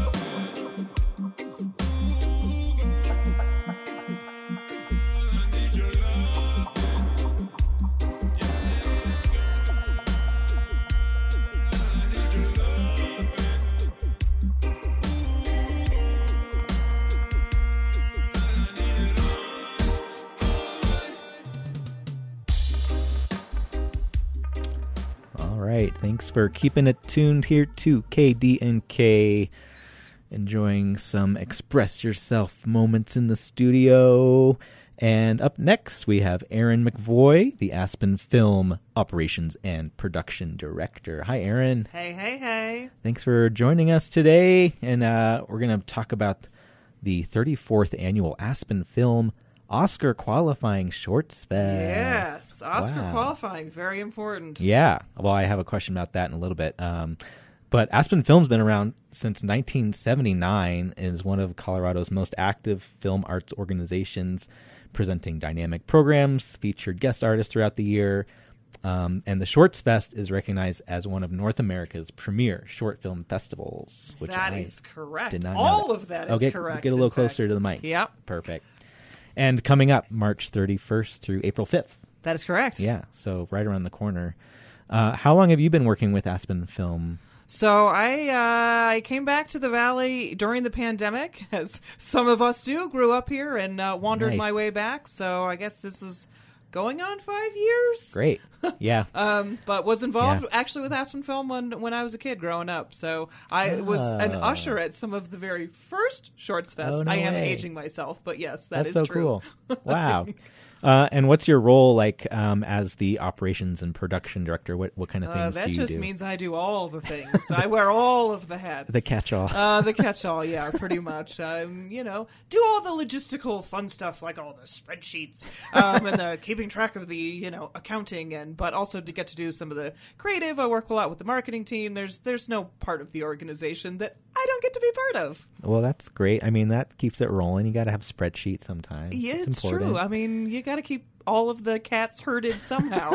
right. Thanks for keeping it tuned here to K D N K. Enjoying some Express Yourself moments in the studio. And up next, we have Aaron McVoy, the Aspen Film Operations and Production Director. Hi, Aaron. Hey, hey, hey. Thanks for joining us today. And uh, we're going to talk about the thirty-fourth Annual Aspen Film Oscar Qualifying Shorts Fest. Yes, Oscar Wow. qualifying, very important. Yeah. Well, I have a question about that in a little bit. Um, but Aspen Film's been around since nineteen seventy-nine and is one of Colorado's most active film arts organizations, presenting dynamic programs, featured guest artists throughout the year. Um, and the Shorts Fest is recognized as one of North America's premier short film festivals. Which That I is correct. did not know All that. of that Oh, is get, correct. Get a little in closer fact. to the mic. Yep, Perfect. And coming up March thirty-first through April fifth. that is correct. Yeah, so right around the corner. Uh, how long have you been working with Aspen Film? So I uh, I came back to the Valley during the pandemic, as some of us do. Grew up here and uh, wandered Nice. my way back. So I guess this is going on five years. Great. Yeah. Um, but was involved Yeah. actually with Aspen Film when when I was a kid growing up. So I was an Oh. usher at some of the very first Shorts Fest. Oh, no I am way. aging myself, but yes, that That's is so true. cool. Wow. Uh, and what's your role like um, as the operations and production director? What what kind of things Uh, that do you just do? means I do all the things. I wear all of the hats. The catch-all. Uh, the catch-all, yeah, pretty much. Um, you know, do all the logistical fun stuff like all the spreadsheets um, and the keeping track of the, you know, accounting, and but also to get to do some of the creative. I work a lot with the marketing team. There's there's no part of the organization that I don't get to be part of. Well, that's great. I mean, that keeps it rolling. You got to have spreadsheets sometimes. Yeah, it's, it's important. true. I mean, you got to keep all of the cats herded somehow.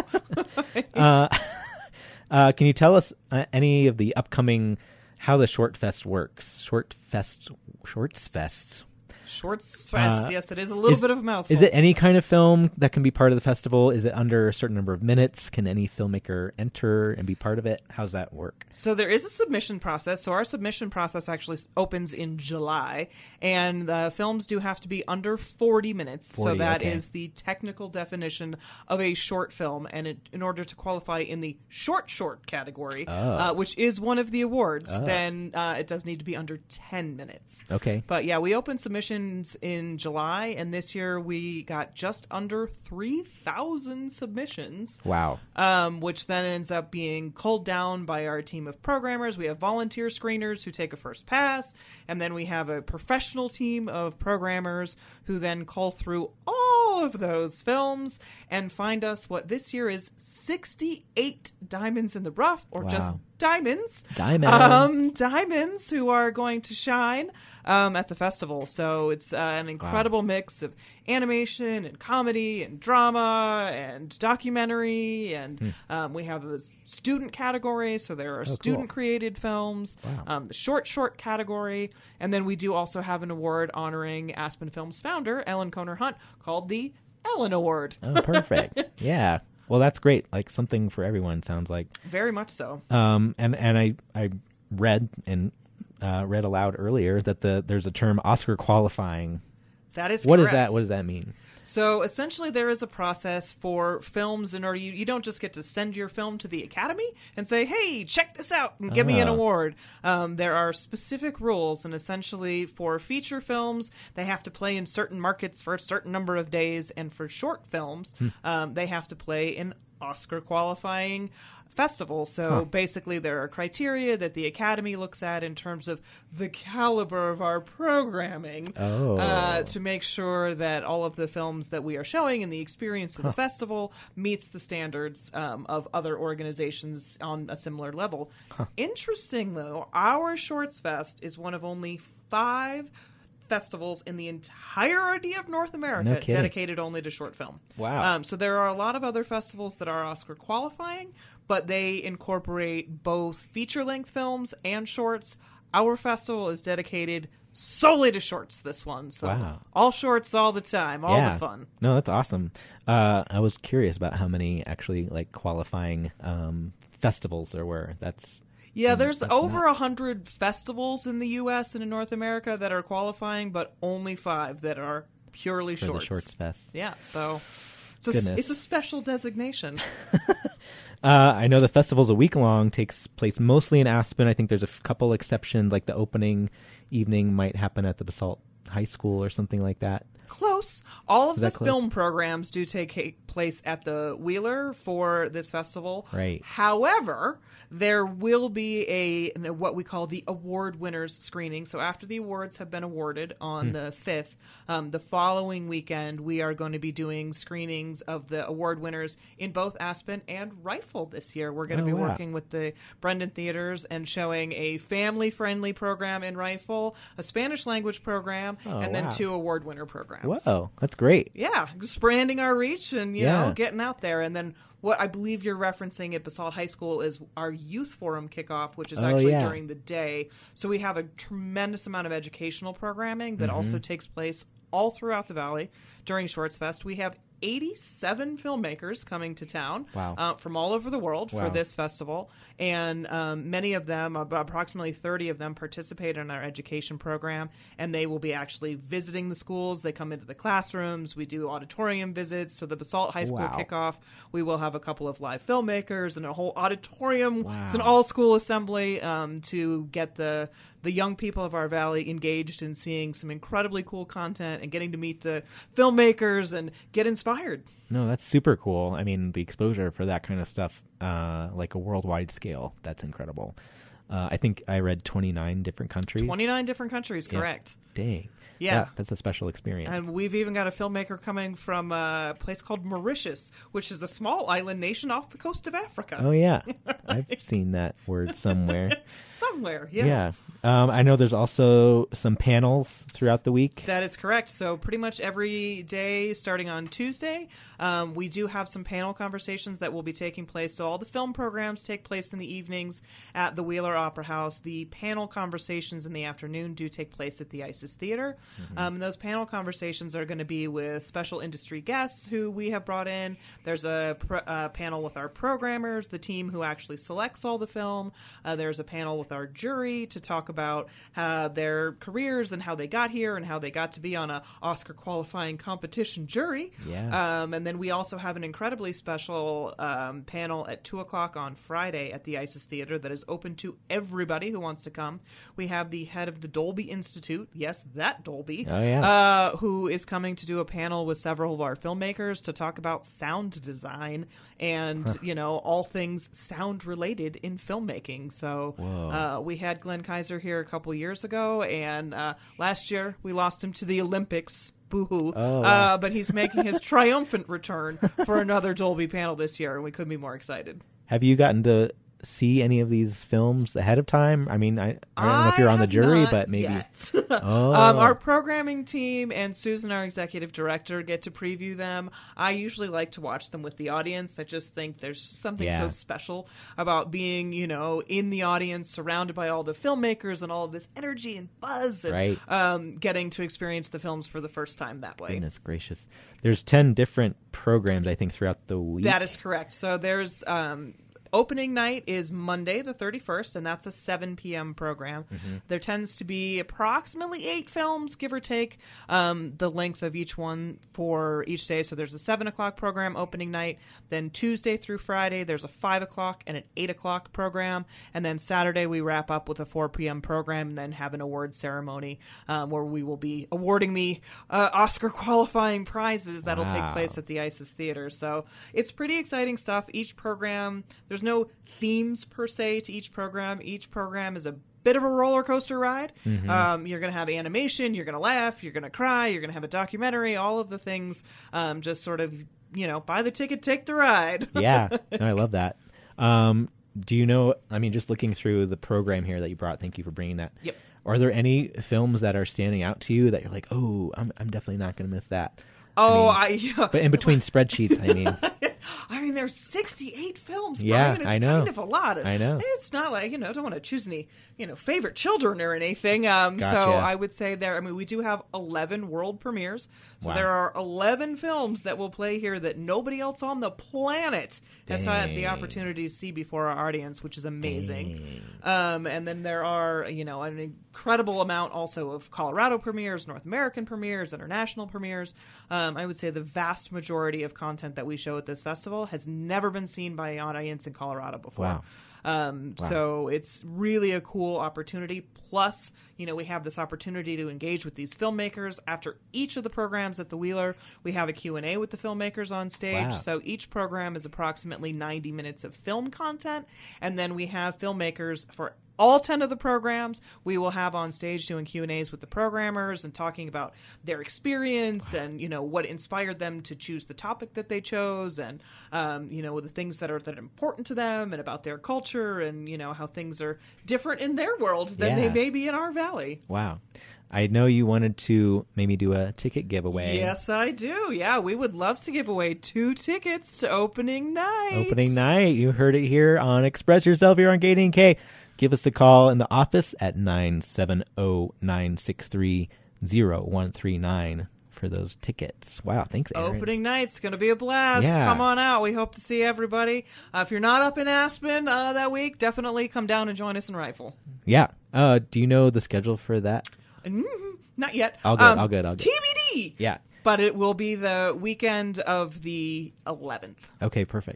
Uh, uh, can you tell us uh, any of the upcoming, how the Short Fest works? Short Fest, Shorts Fest. Shorts Fest, Uh, yes, it is a little is- bit of a mouthful. Is it any kind of film that can be part of the festival? Is it under a certain number of minutes? Can any filmmaker enter and be part of it? How's that work? So there is a submission process. So our submission process actually s- opens in July, and the films do have to be under forty minutes. forty, so that okay. is the technical definition of a short film. And it, in order to qualify in the short short category, Oh. uh, which is one of the awards, Oh. then uh, it does need to be under ten minutes. Okay. But yeah, we opened submissions in July, and this year we got just under three thousand submissions. Wow. Um, which then ends up being culled down by our team of programmers. We have volunteer screeners who take a first pass, and then we have a professional team of programmers who then cull through all of those films and find us what this year is sixty-eight diamonds in the rough, or just Wow. diamonds. Diamonds. Um, diamonds who are going to shine um, at the festival. So it's uh, an incredible mix of animation and comedy and drama and documentary. And um, we have a student category. So there are cool. student created films, Wow. um, the short, short category. And then we do also have an award honoring Aspen Film's founder, Ellen Koner Hunt, called the Ellen Award. Oh, perfect. Yeah. Well, that's great. Like something for everyone, sounds like. Very much so. Um, and and I I read and uh, read aloud earlier that the there's a term Oscar qualifying. That is What is correct. that? What does that mean? So essentially, there is a process for films in order. You, you don't just get to send your film to the Academy and say, "Hey, check this out and give me an Ah. award." Um, there are specific rules, and essentially, for feature films, they have to play in certain markets for a certain number of days, and for short films, um, they have to play in Oscar qualifying festival. So Huh. basically, there are criteria that the Academy looks at in terms of the caliber of our programming Oh. uh, to make sure that all of the films that we are showing and the experience of the festival meets the standards um, of other organizations on a similar level. Interesting, though, our Shorts Fest is one of only five festivals in the entirety of North No America kidding. dedicated only to short film. Wow. Um, so there are a lot of other festivals that are Oscar qualifying, but they incorporate both feature-length films and shorts. Our festival is dedicated solely to shorts, this one. So Wow. all shorts all the time, all yeah. the fun. No, that's awesome. Uh, I was curious about how many actually like qualifying um, festivals there were. That's Yeah, there's that's over a nuts. hundred festivals in the U S and in North America that are qualifying, but only five that are purely for shorts. the Shorts Fest. Yeah, so it's a, Goodness. it's a special designation. Uh, I know the festival's a week long, takes place mostly in Aspen. I think there's a f- couple exceptions, like the opening evening might happen at the Basalt High School or something like that. Close. All of Is the that close? film programs do take place at the Wheeler for this festival. Right. However, there will be a what we call the award winners screening. So after the awards have been awarded on Hmm. the fifth, um, the following weekend we are going to be doing screenings of the award winners in both Aspen and Rifle this year. We're going to Oh, be wow. working with the Brendan Theaters and showing a family-friendly program in Rifle, a Spanish language program, Oh, and then wow. two award winner programs. Whoa, that's great. Yeah, just branding our reach and, you Yeah. know, getting out there. And then what I believe you're referencing at Basalt High School is our youth forum kickoff, which is Oh, actually yeah. during the day. So we have a tremendous amount of educational programming that Mm-hmm. also takes place all throughout the Valley during Shorts Fest. We have eighty-seven filmmakers coming to town Wow. uh, from all over the world Wow. for this festival. And um, many of them, about approximately thirty of them, participate in our education program. And they will be actually visiting the schools. They come into the classrooms. We do auditorium visits. So the Basalt High School Wow. kickoff, we will have a couple of live filmmakers and a whole auditorium. Wow. It's an all-school assembly um, to get the the young people of our valley engaged in seeing some incredibly cool content and getting to meet the filmmakers and get inspired. No, that's super cool. I mean, the exposure for that kind of stuff, uh, like a worldwide scale, that's incredible. Uh, I think I read twenty-nine different countries. twenty-nine different countries, Yeah. correct. Dang. Yeah. That- that's a special experience. And we've even got a filmmaker coming from a place called Mauritius, which is a small island nation off the coast of Africa. Oh, yeah. I've seen that word somewhere. Somewhere, yeah. Yeah. Um, I know there's also some panels throughout the week. That is correct. So pretty much every day, starting on Tuesday, um, we do have some panel conversations that will be taking place. So all the film programs take place in the evenings at the Wheeler Opera House. The panel conversations in the afternoon do take place at the Isis Theater. Um, and those panel conversations are going to be with special industry guests who we have brought in. There's a pr- uh, panel with our programmers, the team who actually selects all the film. Uh, there's a panel with our jury to talk about uh, their careers and how they got here and how they got to be on a Oscar qualifying competition jury. Yeah. Um, and then we also have an incredibly special um, panel at two o'clock on Friday at the Isis Theater that is open to everybody who wants to come. We have the head of the Dolby Institute, yes, that Dolby, Oh, yeah. uh, who is coming to do a panel with several of our filmmakers to talk about sound design and, you know, all things sound related in filmmaking. So uh, we had Glenn Kaiser here a couple years ago, and uh, last year we lost him to the Olympics. Boo-hoo. Oh, wow. uh, but he's making his triumphant return for another Dolby panel this year, and we couldn't be more excited. Have you gotten to see any of these films ahead of time? I mean, I, I don't know if you're on the have jury, not but maybe. yet. Oh. um, our programming team and Susan, our executive director, get to preview them. I usually like to watch them with the audience. I just think there's something Yeah. so special about being, you know, in the audience, surrounded by all the filmmakers and all of this energy and buzz, and Right. um, getting to experience the films for the first time that way. Goodness gracious. There's ten different programs, I think, throughout the week. That is correct. So there's um, opening night is Monday the thirty-first, and that's a seven p.m. program. Mm-hmm. There tends to be approximately eight films, give or take, um, the length of each one for each day. So there's a seven o'clock program opening night. Then Tuesday through Friday, there's a five o'clock and an eight o'clock program. And then Saturday, we wrap up with a four p.m. program and then have an award ceremony um, where we will be awarding the uh, Oscar qualifying prizes that'll Wow. take place at the Isis Theater. So it's pretty exciting stuff. Each program, there's no themes per se to each program. Each program is a bit of a roller coaster ride. Mm-hmm. Um, you're going to have animation, you're going to laugh, you're going to cry, you're going to have a documentary, all of the things um, just sort of, you know, buy the ticket, take the ride. Yeah, no, I love that. Um, do you know, I mean, just looking through the program here that you brought, thank you for bringing that. Yep. Are there any films that are standing out to you that you're like, oh, I'm, I'm definitely not going to miss that? Oh, I I, mean, yeah. But in between spreadsheets, I mean. I mean, there's sixty-eight films, Yeah, Brian. It's I know. kind of a lot. I know. It's not like, you know, I don't want to choose any, you know, favorite children or anything. Um, Gotcha. So I would say there, I mean, we do have eleven world premieres. So Wow. there are eleven films that will play here that nobody else on the planet has had the Dang. opportunity to see before our audience, which is amazing. Um, and then there are, you know, I mean, incredible amount also of Colorado premieres, North American premieres, international premieres. Um, I would say the vast majority of content that we show at this festival has never been seen by an audience in Colorado before. Wow. Um, Wow. So it's really a cool opportunity. Plus, you know, we have this opportunity to engage with these filmmakers. After each of the programs at the Wheeler, we have a Q and A with the filmmakers on stage. Wow. So each program is approximately ninety minutes of film content. And then we have filmmakers for all ten of the programs. We will have on stage doing Q and A's with the programmers and talking about their experience and, you know, what inspired them to choose the topic that they chose and, um, you know, the things that are that are important to them and about their culture and, you know, how things are different in their world than Yeah. they may be in our valley. Wow. I know you wanted to maybe do a ticket giveaway. Yes, I do. Yeah, we would love to give away two tickets to opening night. Opening night. You heard it here on Express Yourself here on K D and K. Give us a call in the office at nine seven zero, nine six three, zero one three nine for those tickets. Wow, thanks, Aaron. Opening night's going to be a blast. Yeah. Come on out. We hope to see everybody. Uh, if you're not up in Aspen uh, that week, definitely come down and join us in Rifle. Yeah. Uh, do you know the schedule for that? Mm, not yet. All good, Um, all good, all good. T B D. Yeah. But it will be the weekend of the eleventh. Okay, perfect.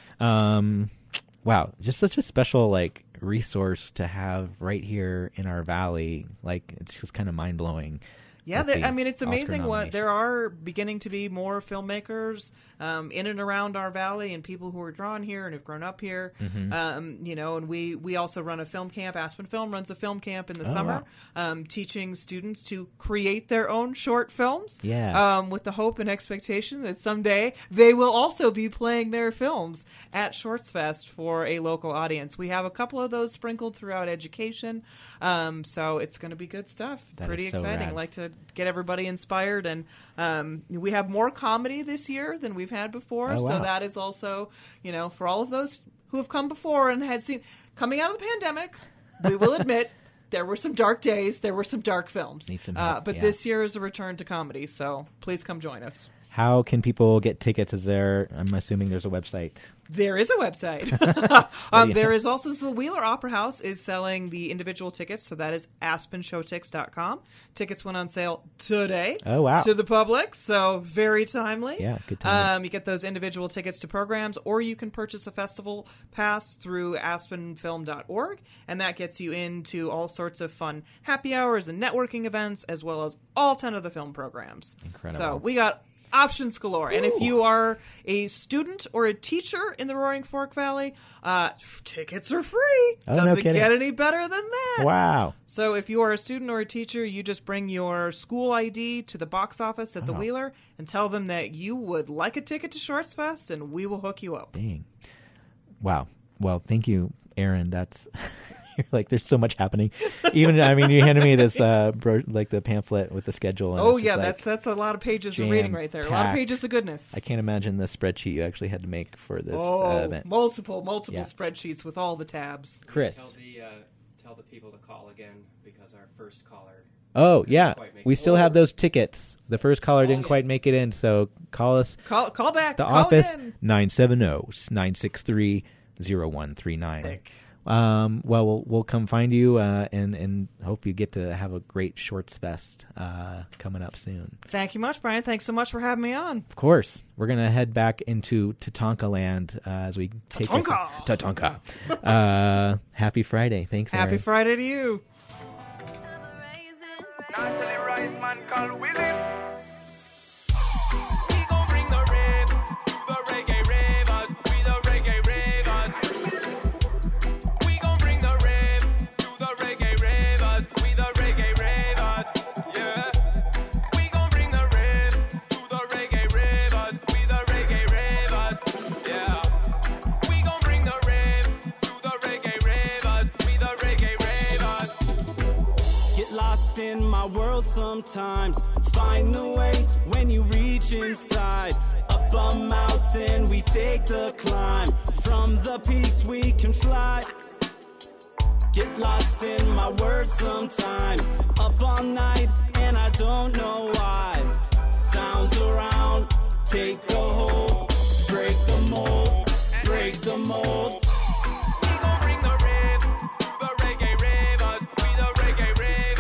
Um, wow, just such a special like resource to have right here in our valley. Like it's just kind of mind blowing. Yeah, there, I mean, it's Oscar amazing what nomination. there are beginning to be more filmmakers um, in and around our valley, and people who are drawn here and have grown up here. Mm-hmm. Um, you know, and we we also run a film camp. Aspen Film runs a film camp in the Oh, summer, um, teaching students to create their own short films. Yeah. um, with the hope and expectation that someday they will also be playing their films at Shorts Fest for a local audience. We have a couple of those sprinkled throughout education, um, so it's going to be good stuff. That Pretty is so exciting. rad. Like to get everybody inspired, and um, we have more comedy this year than we've had before. Oh, So wow. that is also, you know, for all of those who have come before and had seen coming out of the pandemic, we will admit there were some dark days, there were some dark films. Need some uh, help, but yeah. this year is a return to comedy, so please come join us. How can people get tickets? Is there? I'm assuming there's a website. There is a website. um, Yeah. There is also so the Wheeler Opera House is selling the individual tickets, so that is aspen showtix dot com. Tickets went on sale today. Oh, wow. To the public, so very timely. Yeah, good timing. Um, you get those individual tickets to programs, or you can purchase a festival pass through aspen film dot org, and that gets you into all sorts of fun happy hours and networking events, as well as all ten of the film programs. Incredible. So we got options galore. And if you are a student or a teacher in the Roaring Fork Valley, uh, tickets are free. Oh, no Doesn't kidding. get any better than that. Wow. So if you are a student or a teacher, you just bring your school I D to the box office at the Oh. Wheeler and tell them that you would like a ticket to Shorts Fest, and we will hook you up. Dang. Wow. Well, thank you, Aaron. That's you're like there's so much happening. Even I mean, you handed me this uh bro- like the pamphlet with the schedule. And Oh it's just yeah, like, that's that's a lot of pages of reading right there. A lot of jam-packed. pages of goodness. I can't imagine the spreadsheet you actually had to make for this oh, uh, event. multiple, multiple Yeah. spreadsheets with all the tabs. Chris. Tell the uh, tell the people to call again because our first caller. Oh yeah, quite make we it. still have those tickets. The first caller didn't yeah. quite make it in, so call us. Call call back. The call office again. nine seven zero, nine six three, zero one three nine. Um, well, well, we'll come find you uh, and and hope you get to have a great Shorts Fest uh, coming up soon. Thank you much, Brian. Thanks so much for having me on. Of course, we're gonna head back into Tatanka land uh, as we take this- Tatanka! Tatanka. uh, happy Friday! Thanks. Happy Aaron. Friday to you. Natalie Rice, man called Willie. We gon' bring the rave, the reggae ravers, we the reggae ravers. We gon' bring the rave to the reggae ravers, we the reggae ravers. Yeah. We gon' bring the rave to the reggae ravers, we the reggae ravers. Yeah. We gon' bring the rave to the reggae ravers, we the reggae ravers. Get lost in my world sometimes. Find the way when you reach inside. Up a mountain, we take the climb. From the peaks, we can fly. Get lost in my words sometimes. Up all night, and I don't know why. Sounds around, take a hold. Break the mold, break the mold. We gon' bring the rave, the reggae ravers, we the reggae ravers.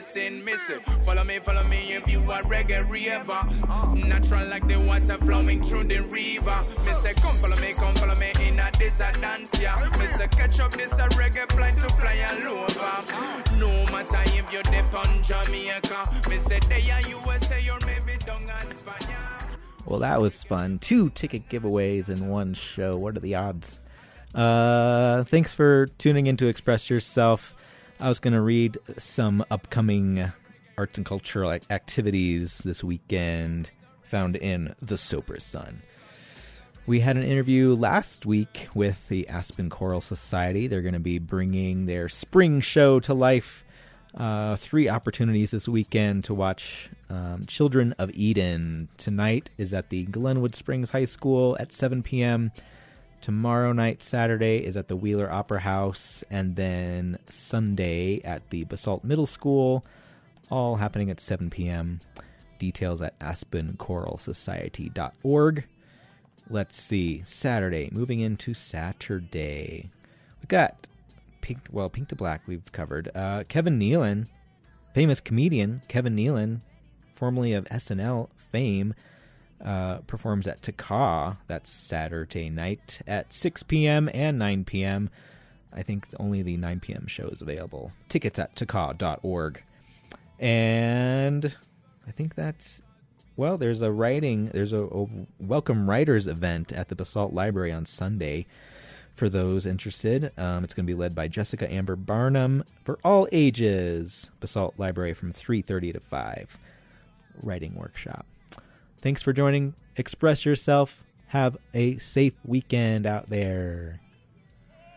listen, mister. Follow me, follow me if you are reggae raver. Natural like the water flowing through the river. Mister, come follow me, come follow me in a this a dance, yeah. Mister, catch up this a reggae flight to fly all over. No matter if you're dip on Jamaica. Mister, they are U S A or maybe down España. Well, that was fun. Two ticket giveaways in one show. What are the odds? Uh, thanks for tuning in to Express Yourself. I was going to read some upcoming arts and cultural ac- activities this weekend found in the Soper Sun. We had an interview last week with the Aspen Choral Society. They're going to be bringing their spring show to life. Uh, three opportunities this weekend to watch um, Children of Eden. Tonight is at the Glenwood Springs High School at seven p.m. Tomorrow night, Saturday, is at the Wheeler Opera House. And then Sunday at the Basalt Middle School, all happening at seven p.m. Details at aspen choral society dot org. Let's see. Saturday, moving into Saturday. We got Pink, well, Pink to Black we've covered. Uh, Kevin Nealon, famous comedian Kevin Nealon, formerly of S N L fame, uh, performs at Taka. That's Saturday night at six p.m. and nine p.m. I think only the nine p.m. show is available. Tickets at taka dot org. And I think that's, well, there's a writing, there's a, a Welcome Writers event at the Basalt Library on Sunday. For those interested, um, it's going to be led by Jessica Amber Barnum for all ages. Basalt Library from three thirty to five. Writing workshop. Thanks for joining Express Yourself. Have a safe weekend out there.